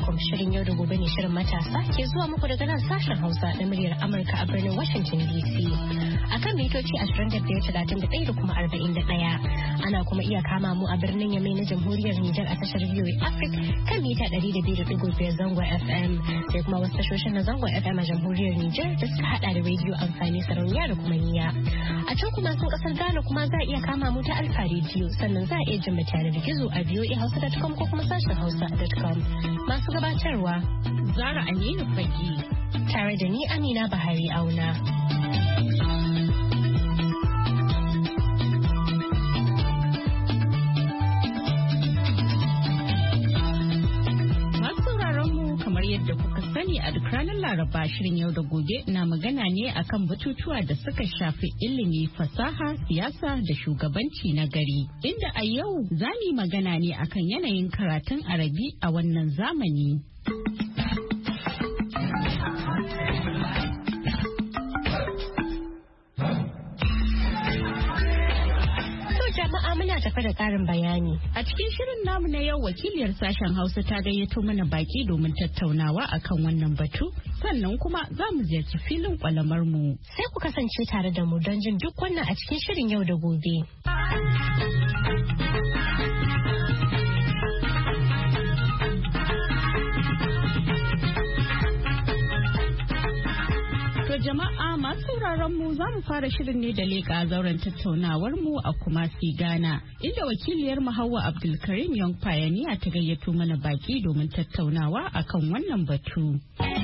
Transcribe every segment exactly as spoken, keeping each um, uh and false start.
alaikum. Shirin yau da gobe ne shirin matasa ke zuwa muku daga nan sashen Hausa na muryar Amurka a birnin Washington D C. Akan mitoci ashirin da biyar talatin da ɗaya da kuma arba'in da ɗaya. Ana kuma iya kama mu a birnin Yamai na Jamhuriyar Nijar a tashar V O A Africa kan mita ɗari da biyu da ɗigo biyar zangon F M. Sai kuma wasu tashoshin na zangon F M a Jamhuriyar Nijar da suka haɗa da rediyo amfani sarauniya da kuma niya. A can kuma sun ƙasar Ghana kuma za a iya kama mu ta Alfa rediyo sannan za a iya jin mutane da gizo a v o a hausa dot com ko kuma sashen hausa dot com. Masu gabatarwa Zara Aminu Fagi tare da ni Amina Bahari Auna. Yadda kuka sani a duk ranar Laraba shirin yau da gobe na magana ne akan batutuwa da suka shafi ilimi, fasaha, siyasa da shugabanci na gari. Inda a yau za mu magana ne akan yanayin karatun Arabi a wannan zamani. Tafi da ƙarin bayani. A cikin shirin namu na yau wakiliyar sashen Hausa ta gayyato mana baki domin tattaunawa akan wannan batu, sannan kuma za mu ziyarci filin kwalamar mu. Sai ku kasance tare da mu don jin duk wannan a cikin shirin yau da gobe. To jama'a masu sauraron mu za mu fara shirin ne da leƙa zauren tattaunawar mu a Kumasi Ghana, inda wakiliyar mu Hauwa Abdulkarim Young Pioneer ta gayyato mana baki domin tattaunawa akan wannan batu.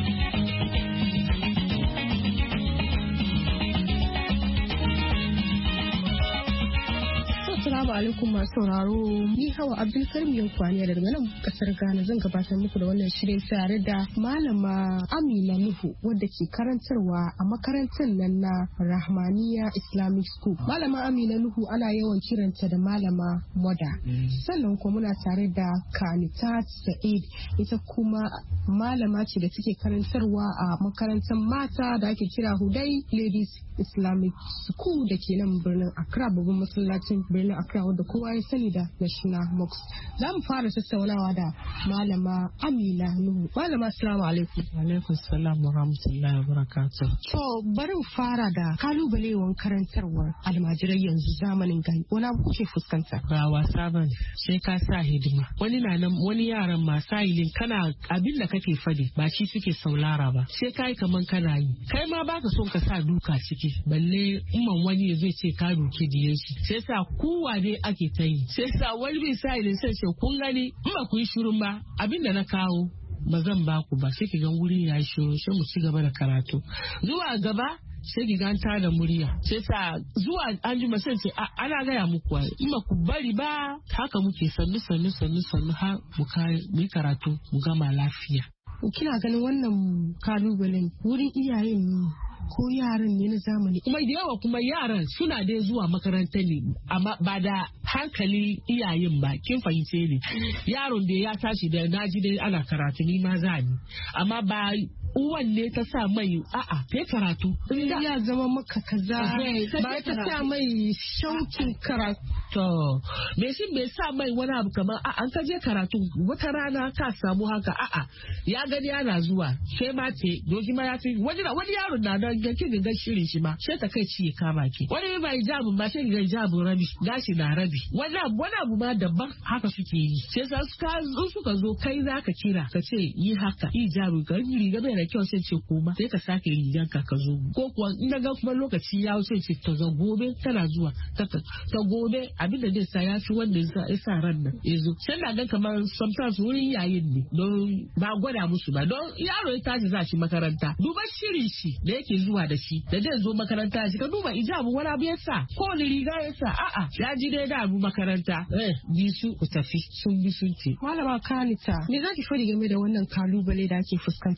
Assalamu alaikum masu sauraro, ni Hawa Abdulkarim Yankwaniya daga nan kasar Ghana zan gabatar muku da wannan shirin tare da Malama Amina Nuhu wadda ke karantarwa a makarantar nan na Rahmaniya Islamic School. Malama Amina Nuhu ana yawan kiranta da Malama Moda. Sannan kuma muna tare da Kanitat Sa'id, ita kuma malama ce da take karantarwa a makarantar mata da ake kira Hudai Ladies Islamic School da ke nan birnin Accra, babban masallacin birnin Accra wadda kowa ya sani da National Mosque. Za mu fara tattaunawa da Malama Amina Nuhu. Malama assalamu alaikum. Wa alaikum salam wa rahmatullahi wa barakatuh. To bari mu fara da kalubalewan karantarwar almajirai yanzu zamanin gani. Wani abu kuke fuskanta? Ba wasa bane. Sai ka sa hidima. Wani na nan wani yaran masu ilin kana abin da kake fadi ba shi suke saulara ba. Sai kai kaman kana yi. Kai ma baka son ka sa duka ciki. Balle umman wani zai ce ka duke diyan shi. Sai sa kowa dai ake ta yi. Sai sa wani bai sa ilin sai ce kun gani in ba ku yi shirun ba abin da na kawo ba zan ba ku ba, sai ki ga wuri ya shiru sai mu ci gaba da karatu. Zuwa gaba sai ki ganta da murya, sai sa zuwa an ji sai ce ana gaya muku in ba ku bari ba haka muke sannu sannu sannu sannu har mu yi karatu mu gama lafiya. Kina ganin wannan kalubalen wurin iyayen ne ko yaran ne na zamani? Kuma da yawa kuma yaran suna dai zuwa makaranta ne amma ba da hankali iyayen ba, kin fahimce ne. Yaron da ya tashi da naji dai ana karatu ni ma za ni, amma ba uwan ne ta sa mai a'a ta karatu. In ya zama maka kaza ba ta sa mai shaukin karatu. To me shi me sa mai wani abu kamar a an kaje karatu wata rana ka samu haka a'a ya gani yana zuwa sai ma ce dogi ma ya fi wani wani yaron na nan ga kin ga shirin shi ma sai ta kai ci ya kama ki. Wani bai jabu ba sai ga jabu rabi gashi na rabi. Wani abu wani abu ma daban haka suke yi. Sai sa suka suka zo kai zaka kira ka ce yi haka yi jabu ga riga bai da kyau sai ce koma sai ka sake rigan ka ka zo. Ko kuwa in ga kuma lokaci ya wuce ce ta zo gobe tana zuwa ta ta gobe abin da zai sa ya fi wanda ya sa ran nan yazo. Sai na ga kamar sometimes wurin yayin ne don ba gwada musu ba don yaro ya tashi za shi makaranta duba shirin shi da yake zuwa da shi da zai zo makaranta shi ka duba ijabu wani abu ya sa ko wani riga ya sa a'a ya ji dai da abu makaranta eh bi su ku tafi sun bi sun ce. Malama Kanita me zaki fadi game da wannan kalubale da ake fuskanta a makaranta?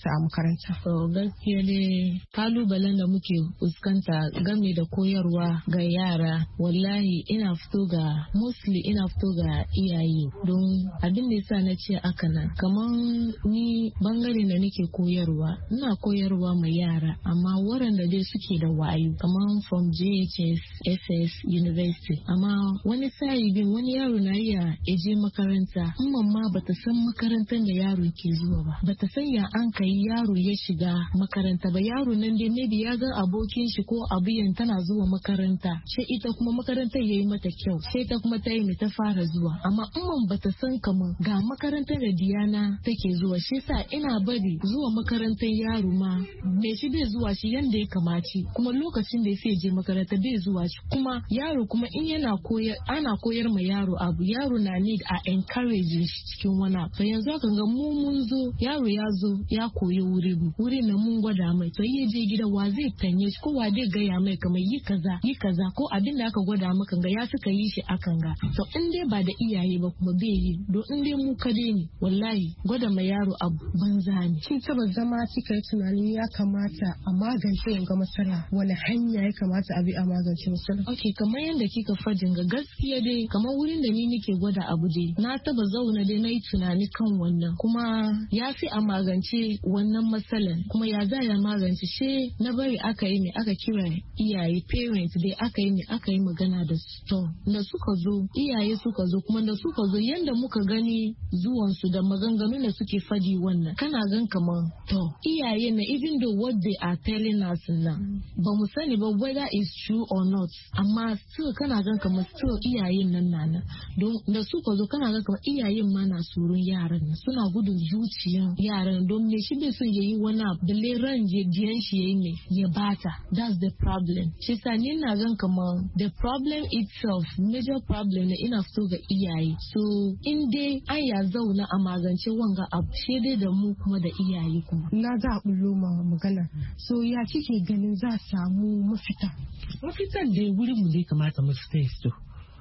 makaranta. To gaskiya ne kalubalen da muke fuskanta game da koyarwa ga yara wallahi ina fito ga mostly ina fito ga iyaye don abin da yasa na ce aka nan kaman ni bangare da nake koyarwa ina koyarwa ma yara amma waɗanda dai suke da wayo kaman from J H S S S University amma wani sa'i bin wani yaro na iya eje makaranta in mamma bata san makarantar da yaro ke zuwa ba bata san ya an kai yaro ya shiga makaranta ba yaro nan dai maybe ya ga abokin shi ko abiyan tana zuwa makaranta sai ita kuma makarantar yayi mata kyau sai ta kuma ta yi ta fara zuwa amma in bata san kaman ga makarantar da Diana take zuwa shi sa ina bari zuwa makarantar yaro ma me shi bai zuwa shi yanda ya kamaci kuma lokacin da sai je makaranta bai zuwa shi kuma yaro kuma in yana koyar ana koyar ma yaro abu yaro na need a encourage shi cikin wani abu yanzu kan ga mu mun zo yaro ya zo ya koyi wuri wuri na mun gwada mai to ya je gida wa zai tanye shi ko wa zai gaya mai kamar yi kaza yi kaza ko abin da aka gwada maka ga ya suka yi shi akan ga to in dai ba da iyaye ba kuma bai yi don in dai mu kade ne wallahi gwada ma yaro abu banza ne. Kin taba zama kika yi tunani ya kamata a magance yanga matsala wani hanya ya kamata a bi a magance matsala? Ok kamar yadda kika fadin ga gaskiya dai kamar wurin da ni nake gwada abu dai na taba zauna dai na yi tunani kan wannan kuma ya fi a magance wannan matsalan kuma ya za ya magance she na bari aka yi ne aka kira iyaye parents dai aka yi ne aka yi magana da su to da suka zo iyaye suka zo kuma da suka zo yanda muka gani zuwansu da maganganun da suke fadi wannan kana gan kamar to iyaye na even though what they are telling us now ba mu sani ba whether it's true or not amma still kana gan kamar still iyayen nan na don da suka zo kana gan kamar iyayen ma na surun yaran suna gudun zuciyan yaran don me shi bai son yayi wani abu da ran jiyan shi yayi ne ya bata that's the problem shi sa ni na gan kamar the problem itself major problem na ina fito ga iyaye so in dai an ya zauna a magance wanga abu shi dai da mu kuma da iyaye kuma na za a bullo ma magana so ya kike ganin za a samu mafita mafitan da wurin mu ne kamata mu fita su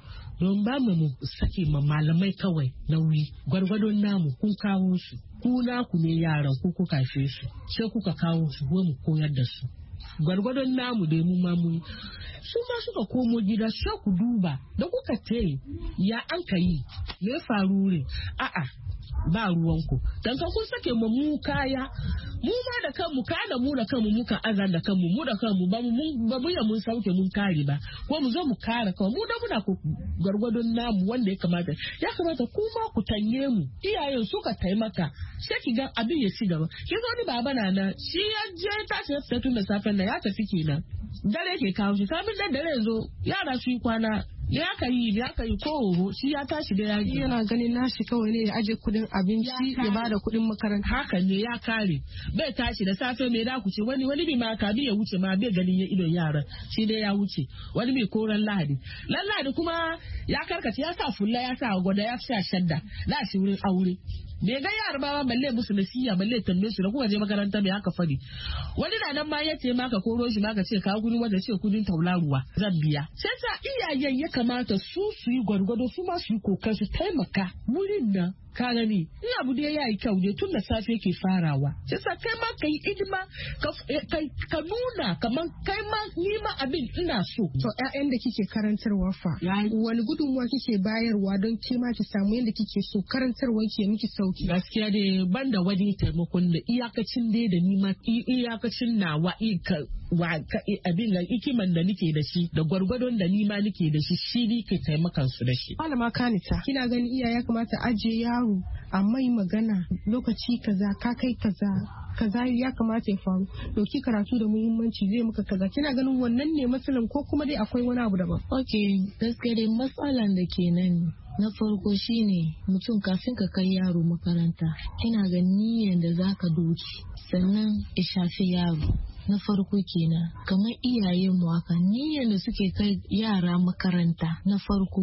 don ba mu sake ma malamai kawai nauyi gwargwadon namu kun kawo su ku naku ne yaran ku kuka kashe su sai kuka kawo su ko mu koyar da su gwargwadon namu da mu ma mu su ma suka komo gida sai ku duba da kuka tare ya an kai me faru ne a'a ba ruwanku dan kan kun sake mu mu kaya mu ma da kanmu ka da mu da kanmu muka azan da kanmu mu da kanmu ba mu ba mu ya mun sauke mun kare ba ko mu zo mu kare kanmu mu da muna ku gargwadon namu wanda ya kamata ya kamata ku ma ku tanye mu iyayen suka taimaka sai ki ga abin ya ci gaba ki zo ni baba na na shi ya je ta ce fita tun da safen nan ya tafi kenan dare ke kawo shi kamin da dare zo yara su yi kwana ya ka yi ya ka yi ko shi ya tashi da yaji yana ganin nashi kawai ne ya aje kudin abinci ya bada kudin makaranta haka ne ya kare bai tashi da safe mai da ku ce wani wani bi ma ka bi ya wuce ma bai ganin ya idon yaran shi dai ya wuce wani bi koran lahadi lan lahadi kuma ya karkace ya sa fulla ya sa gwada ya sa shadda la shi wurin aure bai ga yara ba balle musu nasiya balle tambaye su da kuka je makaranta mai haka fadi wani na nan ma ya ce maka koro shi maka ce ka kudin wanda ce kudin taularuwa zan biya sai sa iyayen ya kamata su su yi gwargwado su ma su yi kokar su taimaka wurin nan ka gani in abu da ya yi kyau ne tun da safe yake farawa sai sa kai ma kai hidima ka nuna kamar kai ma ni ma abin ina so to ƴaƴan da kike karantarwa fa wani gudunmuwa kike bayarwa don ke ma ki samu yadda kike so karantarwa ke miki sauki gaskiya dai banda wani taimakon da iyakacin dai da ni ma iyakacin nawa wa abin da ikiman da nike da shi da gwargwadon da ni ma nike da shi shi ne ke taimakan su da shi malama kanita kina gani iyaye ya kamata aje yaro a mai magana lokaci kaza ka kai kaza kaza ya kamata ya faru dauki karatu da muhimmanci zai maka kaza kina ganin wannan ne matsalan ko kuma dai akwai wani abu daban okay gaskiya dai matsalan da ke nan na farko shine mutum kafin ka kai yaro makaranta kina ga niyyar da zaka doki sannan ya shafi yaro na farko kenan kamar iyayen mu haka niyyar da suke kai yara makaranta na farko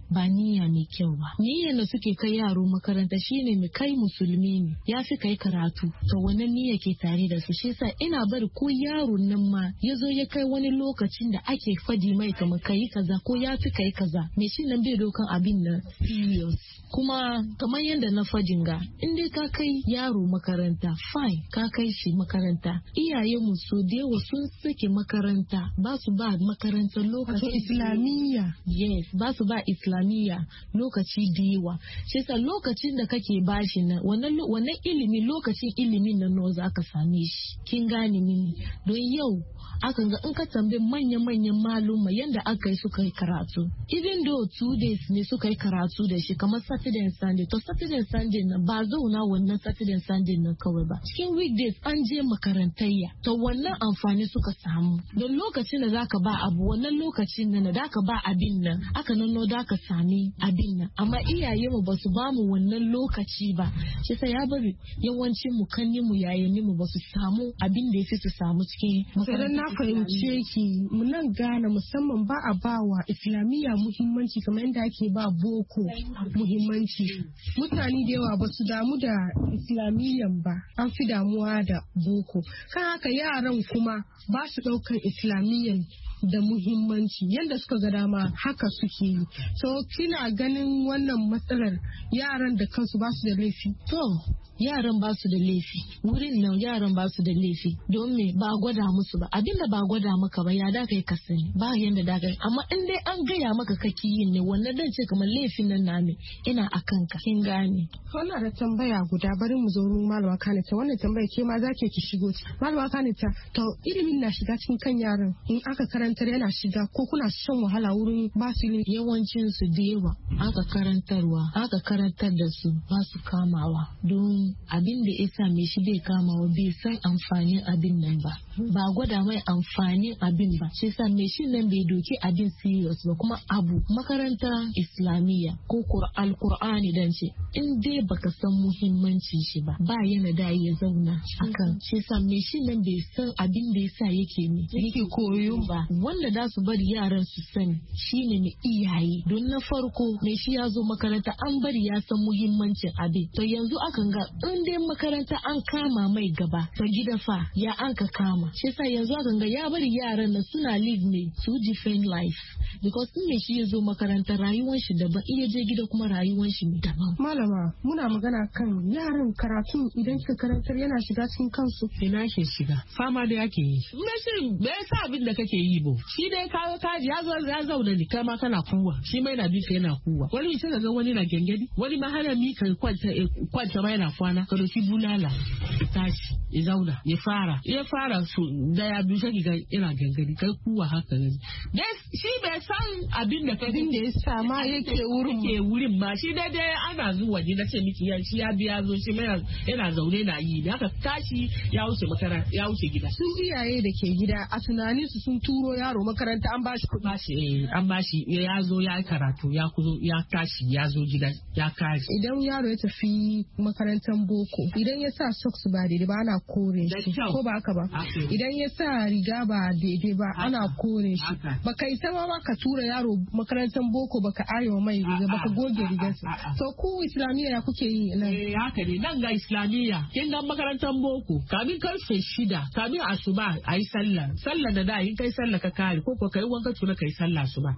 ba niyya mai kyau ba. Niyyar da suke kai yaro makaranta shine mai kai musulmi ne ya fi kai karatu, to wannan niyya ke tare da su. Shi yasa ina bari ko yaron nan ma ya zo ya kai wani lokacin da ake fadi mai kamar kai kaza ko ya fi kai kaza, me shi nan bai dokan abin nan serious. Kuma kamar yadda na fadin ga, in dai ka kai yaro makaranta fine, ka kai shi makaranta. Iyaye mu so da yawa sun sake makaranta, ba su ba makarantar lokaci islamiyya. Yes, ba su ba islamiyya lokaci da yawa. Shi yasa lokacin da kake bashi na wannan wannan ilimi, lokacin ilimin nan no za ka same shi. Kin gane mini? Don yau akan ga in ka tambaye manya-manyan maluma yanda aka yi suka yi karatu, even though two days ne suka yi karatu da shi kamar Saturday and Sunday, to Saturday and Sunday na ba zauna wannan Saturday and Sunday nan kawai ba, cikin weekdays an je makarantayya, to wannan amfani suka samu. Don lokacin da zaka ba abu, wannan lokacin nan da ka ba abin nan aka nanno da ka sami abin nan, amma iyaye mu ba su ba mu wannan lokaci ba. Shi sai ya bari yawancin mu kanni mu yayin mu ba su samu abin da yafi su samu cikin makaranta. Na fahimce ki, mu nan Ghana musamman ba a ba wa islamiyya muhimmanci kamar yadda ake ba boko muhimmanci. Mutane da yawa ba su damu da islamiyyan ba, an fi damuwa da boko. Kan haka yaran kuma ba su ɗaukar islamiyyan da muhimmanci yadda suka ga dama haka suke yi. So kina ganin wannan matsalar yaran da kansu ba su da laifi? To yaran ba su da laifi, wurin nan yaran ba su da laifi, don me ba gwada musu ba, abinda ba gwada maka ba ya da kai ka sani, ba yanda da kai, amma in dai an gaya maka kake yin ne, wannan dan ce kamar laifin nan na me ina akan ka, kin gane. Wannan da tambaya guda, bari mu zo wurin malama Kanita, wannan tambaya ke ma zake ki shigo. Malama Kanita, to ilimin na shiga cikin kan yaran in aka karantar yana shiga ko kuna shan wahala wurin ba su ilimi? Yawancin su da yawa aka karantarwa aka karantar da su ba su kamawa, don abin da isa mai shi bai kamawa bai san amfanin abin nan ba, ba gwada mai amfanin abin ba, shi sa mai shi nan bai doki abin serious ba. Kuma abu makaranta islamiyya ko alkur'ani dan ce in dai baka san muhimmancin shi ba ba yana da ya zauna akan, shi sa mai shi nan bai san abin da yasa yake ne yake koyo ba. Wanda da su bari yaran su sani shine mai iyaye, don na farko mai shi ya zo makaranta an bari ya san muhimmancin abin, to yanzu akan ga in dai makaranta an kama mai gaba, to gida fa ya an ka kama, shi sa yanzu akan ga ya bari yaran na suna live ne su different life, because in mai shi ya zo makaranta rayuwar shi daban, iya je gida kuma rayuwar shi daban. Malama muna magana kan yaran karatu idan kika karantar yana shiga cikin kansu. Ina ke shiga fama da yake yi, me me yasa abin da kake yi bo, shi dai kawo kaji ya zo ya zauna ne kai ma kana kuwa, shi mai na bi ka yana kuwa, wani sai ga wani na gengedi, wani ma hana mi kai kwanta kwanta ma yana kwana, ka doki bulala tashi ya zauna ya fara ya fara su da ya bi sai ga yana gengedi kai kuwa haka ne. Dai shi bai san abin da kai da ya sa ma yake wurin ke wurin ma, shi dai dai ana zuwa ne na ce miki ya shi ya biya zo shi mai yana zaune na yi da haka tashi ya wuce makaranta ya wuce gida. Su iyaye da ke gida a tunanin su sun turo yaro makaranta an bashi kuɗi. Bashi an bashi ya zo ya karatu ya kuzo ya tashi ya zo gida ya kare. Idan yaro ya tafi makarantar boko idan ya sa socks ba daidai ba ana kore shi ko ba haka ba, idan ya sa riga ba daidai ba ana kore shi. Baka isa ma ka tura yaro makarantar boko baka arewa mai riga baka goge rigarsa. To ku islamiyya ya kuke yi nan? Eh haka ne, nan ga islamiyya kin ga makarantar boko kamin karfe shida kamin asuba ayi sallah sallah da da in kai sallah ka kare ko ko kai wanka tuna kai sallah asuba,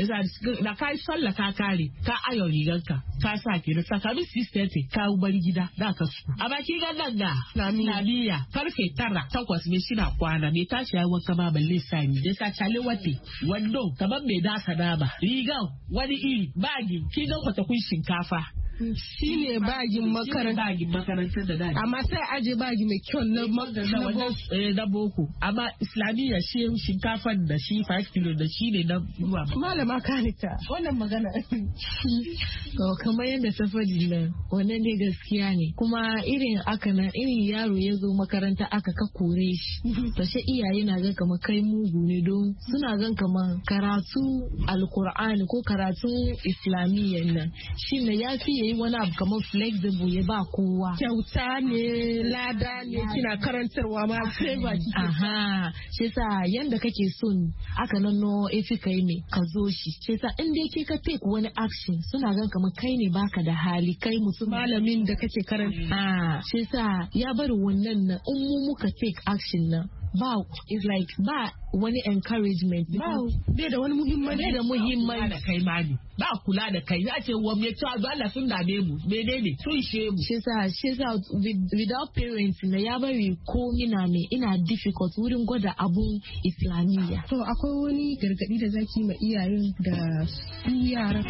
da kai sallah ka kare ka ayo riganka ka sa ki da sakamin sister ka bar gida da ka su a baki ga nan da islamiyya karfe tara takwas ne shi na kwana me tashi yayi wanka ma balle sani da sa chale wate wando kaman me da sana ba rigan wani iri bagi kin ga kwata kun shinkafa shi ne bagin makaranta da dadi, amma sai aje bagi mai kyau na na boko, amma islamiyya shi shinkafan da shi five kilo da shi ne na ruwa. Malama Kanita wannan magana to kamar yadda ta faɗi nan wannan ne gaskiya ne, kuma irin aka nan irin yaro ya zo makaranta aka ka kore shi to shi iyaye na ga kamar kai mugu ne, don suna gan kamar karatu alkur'ani ko karatun islamiyya nan shi ne ya fiye yayi wani abu kamar flexible ya ba kowa. Kyauta ne, lada ne, kina karantarwa ma sai ba kike. Aha, shi yasa yanda kake son aka nanno efi kai ne ka zo shi. Shi yasa in dai ke ka take wani action suna gan kamar kai ne baka da hali kai mutum malamin da kake karanta. Ah, shi yasa ya bari wannan na in mu muka take action na ba is like ba wani encouragement ba bai da wani muhimmanci bai da muhimmanci da kai mali ba kula da kai za ce wa me cewa Allah sun dame mu menene sun she mu shi sa shi sa without parents na ya bari ko ina ne ina difficult wurin gwada abun islamiyya. To akwai wani gargadi da zaki ma iyayen da su yara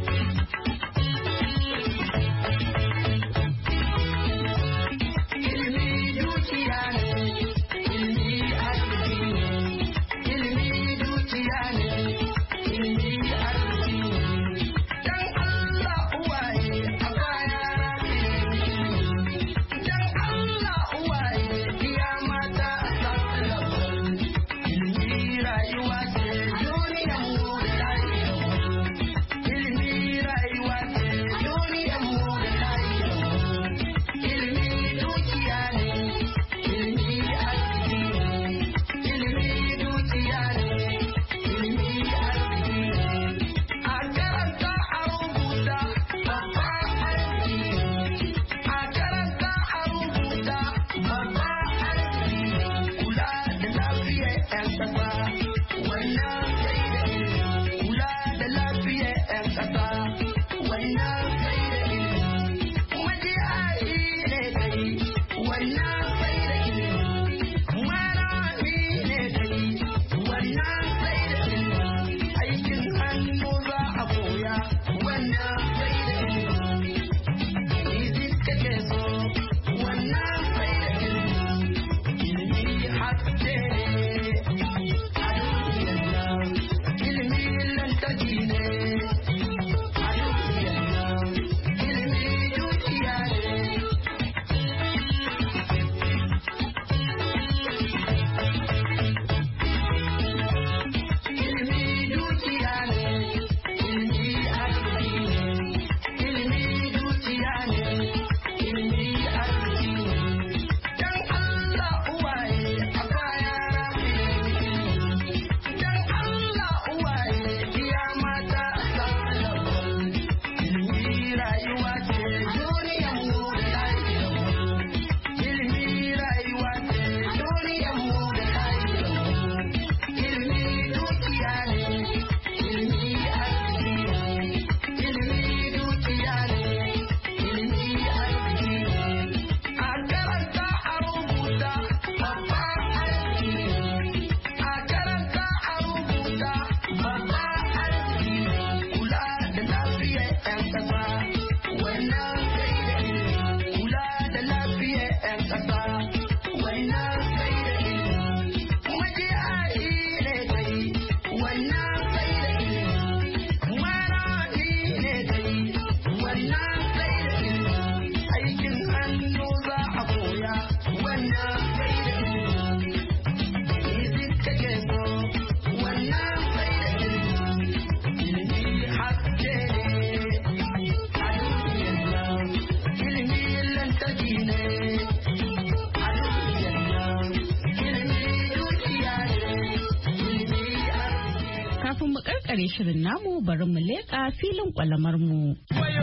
karkare shirin namu bari mu leƙa filin kwalamar mu.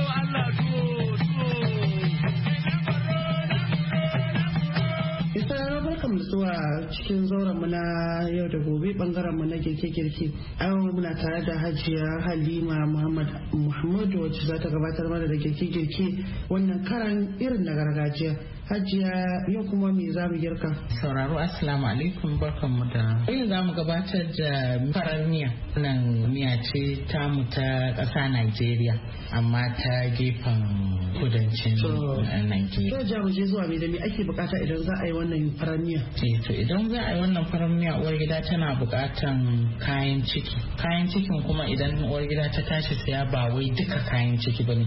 Barkan zuwa cikin zauren mu na yau da gobe bangaren mu na girke-girke. Yau muna tare da Hajiya Halima Muhammad Muhammadu wacce za ta gabatar mana da girke-girke wannan karan irin na gargajiya. Hajiya yau kuma me za mu girka? Sauraro assalamu alaikum barkanmu da yau za mu gabatar da farar miya. Nan miya ce tamu ta ƙasa Najeriya amma ta gefen kudancin Najeriya. To ja mu je zuwa me da me ake bukata idan za a yi wannan farar miya? Eh to idan za a yi wannan farar miya uwar gida tana bukatan kayan ciki. Kayan cikin kuma idan uwar gida ta tashi saya ba wai duka kayan ciki bane.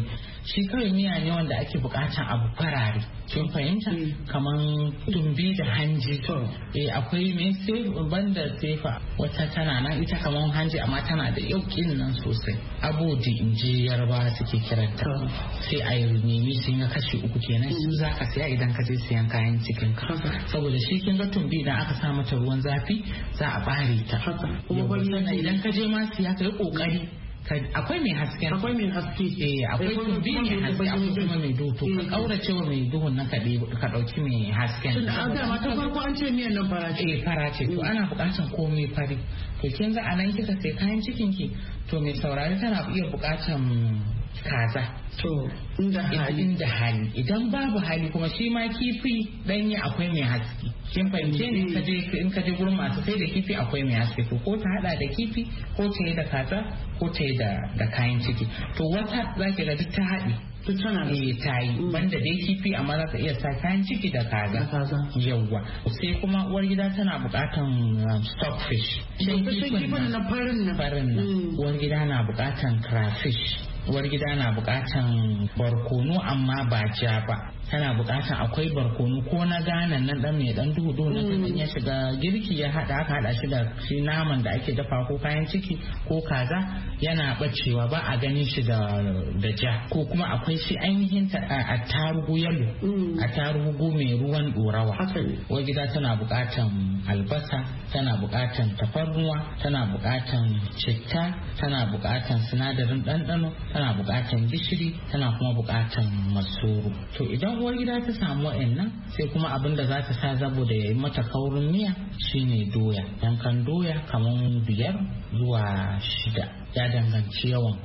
shi kawai miya ne wanda ake bukatan abu farare kin fahimta kaman tumbi da hanji eh akwai mai sai banda sefa wata tana nan ita kaman hanji amma tana da yaukin nan sosai abodi inji yarba suke kiranta sai a yi nemi sun ga kashi uku kenan su zaka saya idan ka je siyan kayan cikin ka saboda shi kin ga tumbi idan aka sa mata ruwan zafi za a bare ta kuma idan ka je ma siya ka yi kokari akwai mai haske akwai mai haske eh akwai tumbi mai haske akwai kuma mai duhu to ka kaurace wa mai duhun nan ka ka dauki mai hasken tun da dama ta farko an ce miyan nan fara ce eh fara ce to ana bukatan komai fari to kin ga anan kika sai kayan cikin ki to mai saurari tana iya bukatan kaza to inda hali inda hali idan babu hali kuma shi ma kifi danye akwai mai haske kin fahimce ne ka je in ka je gurin masu sai da kifi akwai mai haske to ko ta hada da kifi ko ta yi da kaza ko ta yi da da kayan ciki to wata zaki ga duk ta haɗe duk tana eh ta yi banda dai kifi amma za ka iya sa kayan ciki da kaza yawwa sai kuma uwar gida tana buƙatan stockfish kifin na farin nan farin nan uwar gida na buƙatan crayfish uwar gida na bukatan barkono amma ba ja ba tana bukatan akwai barkono ko na ganan nan dan mai dan duhu duhu na kan ya shiga girki ya hada aka hada shi da shi naman da ake dafa ko kayan ciki ko kaza yana bacewa ba a ganin shi da da ja ko kuma akwai shi ainihin a tarugu yalo a tarugu mai ruwan dorawa uwar gida tana bukatan albasa tana bukatan tafarnuwa tana bukatan citta tana bukatan sinadarin ɗanɗano tana bukatan gishiri tana kuma bukatan masoro to idan uwar gida ta samu wa'annan sai kuma abin da za ta sa saboda ya yi mata kaurin miya shine doya yankan doya kamar biyar zuwa shida ya danganci yawan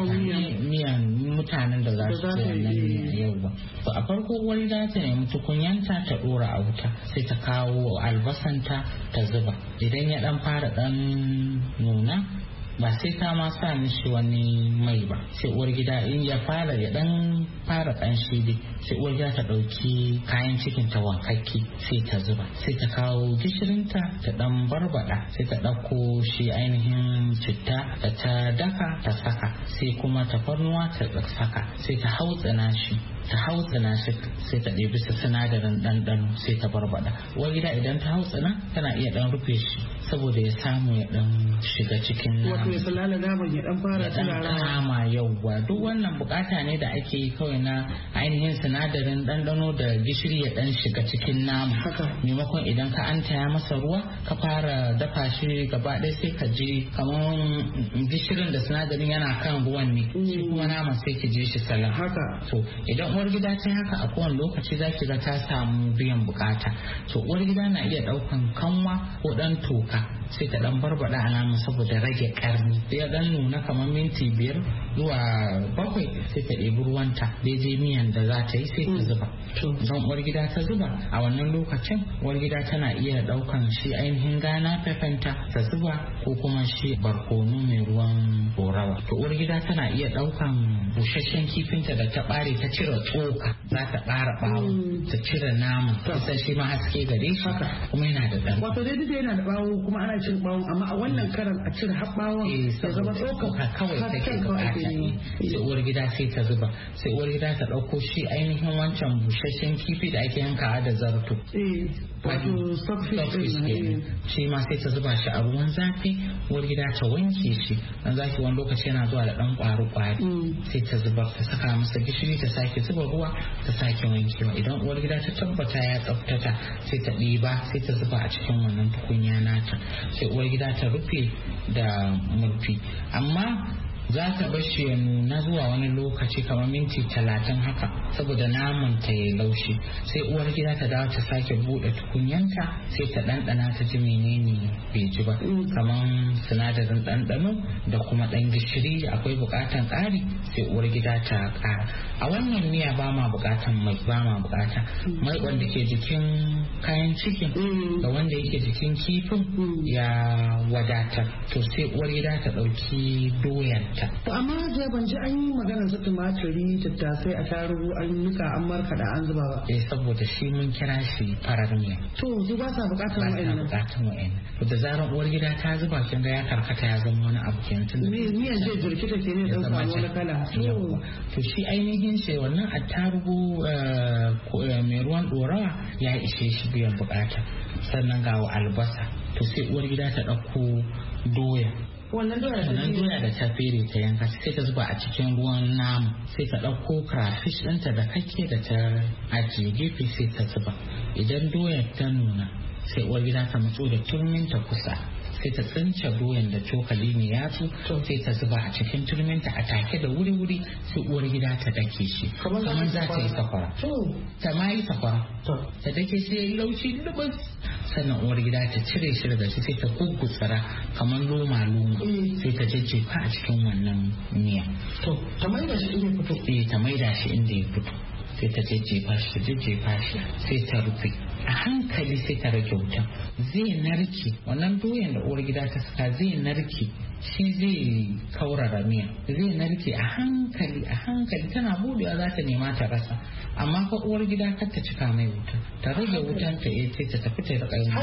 miyan mutanen da za su ci wannan miya yau ba to a farko uwar gida ta nemi tukunyanta ta dora a wuta sai ta kawo albasanta ta zuba idan ya dan fara dan nuna ba sai ta ma sa mishi wani mai ba sai uwar gida in ya fara ya dan fara kanshi dai sai uwar gida ta dauki kayan cikin ta wankakke sai ta zuba sai ta kawo gishirinta ta dan barbada sai ta dauko shi ainihin citta da ta daka ta saka sai kuma tafarnuwa ta saka sai ta hautsana shi ta hautsana shi sai ta ɗebi su sinadarin ɗanɗano sai ta barbada uwar gida idan ta hautsana tana iya dan rufe shi saboda ya samu ya dan shiga cikin nama wato ya salala naman ya dan fara turara kama yauwa duk wannan bukata ne da ake yi kawai na ainihin sinadarin ɗanɗano da gishiri ya dan shiga cikin nama maimakon idan ka an taya masa ruwa ka fara dafa shi gaba ɗaya sai ka je kamar gishirin da sinadarin yana kan ruwan ne shi kuma nama sai ki je shi salam haka to idan uwar gida ta haka a kowane lokaci za ki ga ta samu biyan bukata to uwar gida na iya ɗaukan kanwa ko ɗan toka sai ta dan barbada a naman saboda rage karni ya dan nuna kamar minti biyar zuwa bakwai sai ta ɗebi ruwanta daidai miyan da za ta yi sai ta zuba don uwar gida ta zuba a wannan lokacin uwar gida tana iya ɗaukan shi ainihin gana pepenta ta zuba ko kuma shi barkono mai ruwan dorawa to uwar gida tana iya ɗaukan busasshen kifinta da ta bare ta cire tsoka za ta ƙara bawo ta cire naman kusa shi ma haske gare shi kuma yana da ɗan wato dai duk yana da bawo kuma ana cin bawon amma a wannan karan a cire har bawon ya zama tsoka kawai take bukata sai uwar gida sai ta zuba sai uwar gida ta ɗauko shi ainihin wancan busasshen kifi da ake yanka da zarto wato stockfish kenan shi ma sai ta zuba shi a ruwan zafi uwar gida ta wanke shi dan zafi wani lokaci yana zuwa da dan kwaro kwari sai ta zuba ta saka masa gishiri ta sake zuba ruwa ta sake wankewa idan uwar gida ta tabbata ya tsaftata sai ta ɗiba sai ta zuba a cikin wannan tukunya nata sai uwar gida ta rufe da murfi amma za ta bar shi ya nuna zuwa wani lokaci kamar minti talatin haka saboda naman ta ya laushi sai uwar gida ta dawo ta sake bude tukunyanta sai ta ɗanɗana ta ji menene bai ji ba kamar sinadarin ɗanɗano da kuma ɗan gishiri akwai buƙatan ƙari sai uwar gida ta ƙara a wannan miya ba ma buƙatan mai ba ma buƙata mai wanda ke jikin kayan cikin da wanda yake jikin kifin ya wadatar to sai uwar gida ta ɗauki doyan wuta. Amma je ban ji an yi magana su tumaturi tattasai a tarugu an nika an markaɗa an zuba ba. Eh saboda shi mun kira shi farar miya. To su ba sa bukatar wa'annan. Ba sa bukatar wa'annan. Da zaran uwar gida ta zuba kin ga ya karkata ya zama wani abu kenan tun da miyan zai jirkita ke ne dan samu wani kala. To shi ainihin shi wannan attarugu mai ruwan dorawa ya ishe shi biyan bukata. Sannan ga albasa to sai uwar gida ta ɗauko doya. Wannan doya da ta fere ta yanka sai ta zuba a cikin ruwan nama sai ta ɗauko crayfish ɗinta da kake da ta ajiye gefe sai ta zuba. Idan doyar ta nuna sai uwar gida ta matso da turminta kusa sai ta tsince doyan da cokali mai yatsu sai ta zuba a cikin turminta a take da wuri-wuri sai uwar gida ta dake shi kamar za ta yi sakwara ta ma yi sakwara ta dake shi ya yi laushi lubus sannan uwar gida ta cire shi daga shi sai ta gugutsara kamar loma-loma sai ta jajjefa a cikin wannan miya ta maida shi inda ya fito eh ta maida shi inda ya fito sai ta jajjefa shi ta jajjefa shi sai ta rufe a hankali sai ta rage wutan zai narke wannan doyan da uwar gida ta saka zai narke shi zai kaurara miya zai narke a hankali a hankali tana budewa za ta nema ta rasa amma fa uwar gida kar ta cika mai wuta ta rage wutan ta eh sai ta tafi ta rika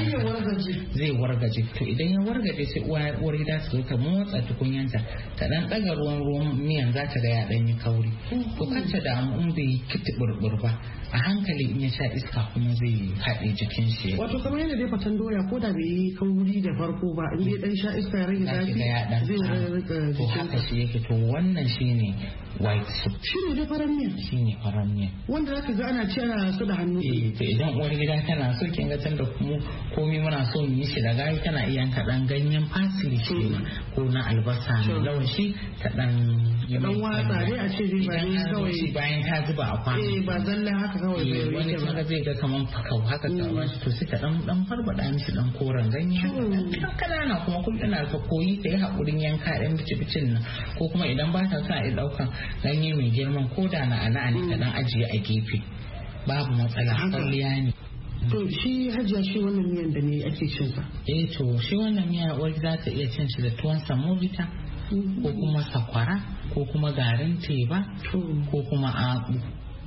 zai wargaje to idan ya wargaje sai uwar gida ta zo ta motsa tukunyanta ta dan daga ruwan ruwan miyan za ta ga ya dan yi kauri to kar ta damu in bai kiti burbur ba a hankali in ya sha iska kuma zai haɗe jikin shi wato kamar yadda dai fatan doya ko da bai yi kauri da farko ba in dai dan sha iska ya rage zafi zai rage to haka shi yake to wannan shine white soup shi ne dai farar miya shi ne farar miya wanda zaka ga ana ci ana su da hannu eh to idan uwar gida tana so kin ga tunda kuma komai muna so mu yi shi da gari tana iya yanka dan ganyen parsley shi ko na albasa mai lawashi ta dan dan watsa dai a ce dai ba dai kawai bayan ta zuba a kwano eh ba zalla haka kawai bai wani kaga zai ga kaman fakau haka ta ba shi to sai ta dan dan farbada mishi dan koren ganye kanana kuma kun tana ka koyi ta yi hakurin yanka dan bici-bicin nan ko kuma idan ba ta sa a daukan ganye mai girman ko da na ana ne ta dan ajiye a gefe babu matsala kwalliya ne. To shi hajiya shi wannan miyan da ne ake cin sa? Eh to shi wannan miya uwar za ta iya cin shi da tuwon samovita ko kuma sakwara ko kuma garin teba ko kuma abu.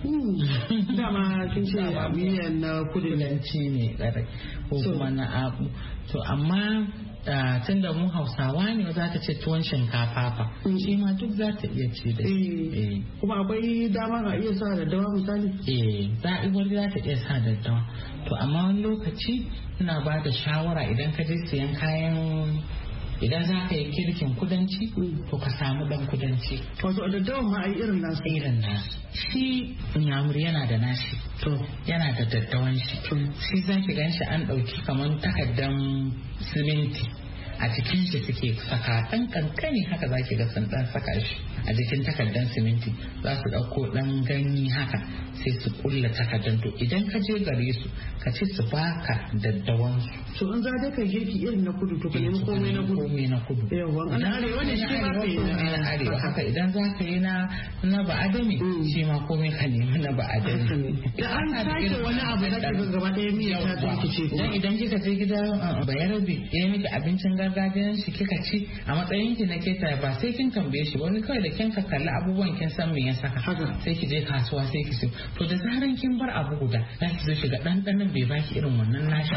Dama kin ce miyan na kudanci ne ɗarai ko kuma na abu. To amma tun da mu hausawa ne za ta ce tuwon shinkafa fa shi ma duk za ta iya ci da shi. Kuma akwai dama ga iya sa daddawa misali? Eh za a za ta iya sa daddawa. To amma wani lokaci ina ba da shawara idan ka je siyan kayan idan za ka yi kirkin kudanci to ka samu dan kudanci. Wato a daddawa ma a yi irin nasu? Irin nasu. Shi nyamur yana da nashi. To yana da daddawan shi. Shi za ki gan shi an ɗauki kamar takardan siminti a cikin shi suke saka ɗan kankani haka za ki ga sun ɗan saka shi a jikin takardan siminti za su ɗauko ɗan ganye haka sai su kulla takardan to idan ka je gare su ka ce su baka daddawan su. To in za ka girki irin na kudu to ka nemi komai na kudu. Komai na kudu. Yawa an arewa ne shi ma kai na arewa haka idan za ka yi na na ba adami shi ma komai ka nemi na ba adami. Da an sake wani abu da ka gaba ɗaya miya ta turkice. Dan idan kika je gida bayarabe ya miki abincin gargajiyan shi kika ci a matsayin ki na keta ba sai kin tambaye shi wani kawai da kin ka kalli abubuwan kin san me ya saka sai ki je kasuwa sai ki siyo to da zaran kin bar abu guda za ki zo shiga ɗanɗanon bai baki irin wannan nashi.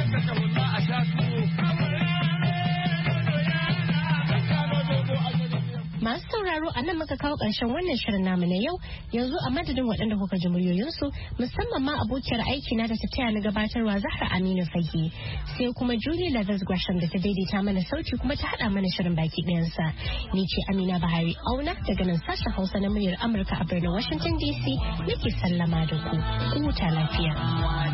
Masu sauraro a nan muka kawo ƙarshen wannan shirin namu na yau yanzu a madadin waɗanda kuka ji muryoyinsu musamman ma abokiyar aiki na da ta taya na gabatarwa Zahra Aminu Fage sai kuma Julie Lathers Gresham da ta daidaita mana sauti kuma ta haɗa mana shirin baki ɗayansa. Ni ce Amina Bahari Auna daga nan sashen Hausa na muryar Amurka a birnin Washington D C nake sallama da ku. Ku huta lafiya.